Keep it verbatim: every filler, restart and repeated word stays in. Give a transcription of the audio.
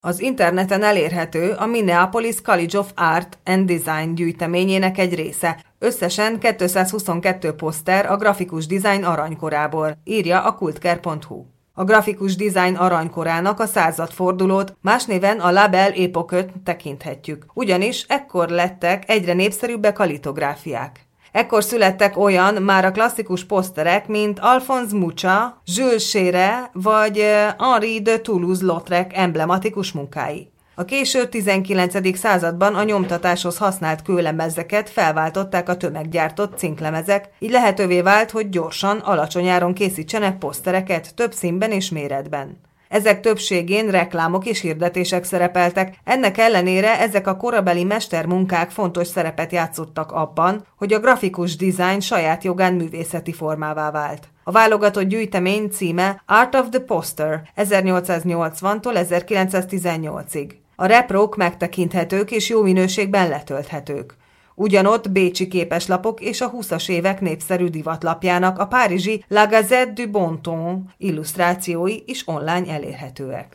Az interneten elérhető a Minneapolis College of Art and Design gyűjteményének egy része, összesen kétszázhuszonkettő poszter a grafikus dizájn aranykorából, írja a kultker pont hu. A grafikus dizájn aranykorának a századfordulót más néven a La Belle Époque-öt tekinthetjük, ugyanis ekkor lettek egyre népszerűbbek a litográfiák. Ekkor születtek olyan már a klasszikus poszterek, mint Alphonse Mucha, Jules Chéret vagy Henri de Toulouse-Lautrec emblematikus munkái. A késő tizenkilencedik században a nyomtatáshoz használt kőlemezeket felváltották a tömeggyártott cinklemezek, így lehetővé vált, hogy gyorsan, alacsony áron készítsenek posztereket több színben és méretben. Ezek többségén reklámok és hirdetések szerepeltek, ennek ellenére ezek a korabeli mestermunkák fontos szerepet játszottak abban, hogy a grafikus dizájn saját jogán művészeti formává vált. A válogatott gyűjtemény címe Art of the Poster ezernyolcszáznyolcvantól ezerkilencszáztizennyolcig. A reprók megtekinthetők és jó minőségben letölthetők. Ugyanott bécsi képeslapok és a húszas évek népszerű divatlapjának, a párizsi La Gazette du Bon Ton illusztrációi is online elérhetőek.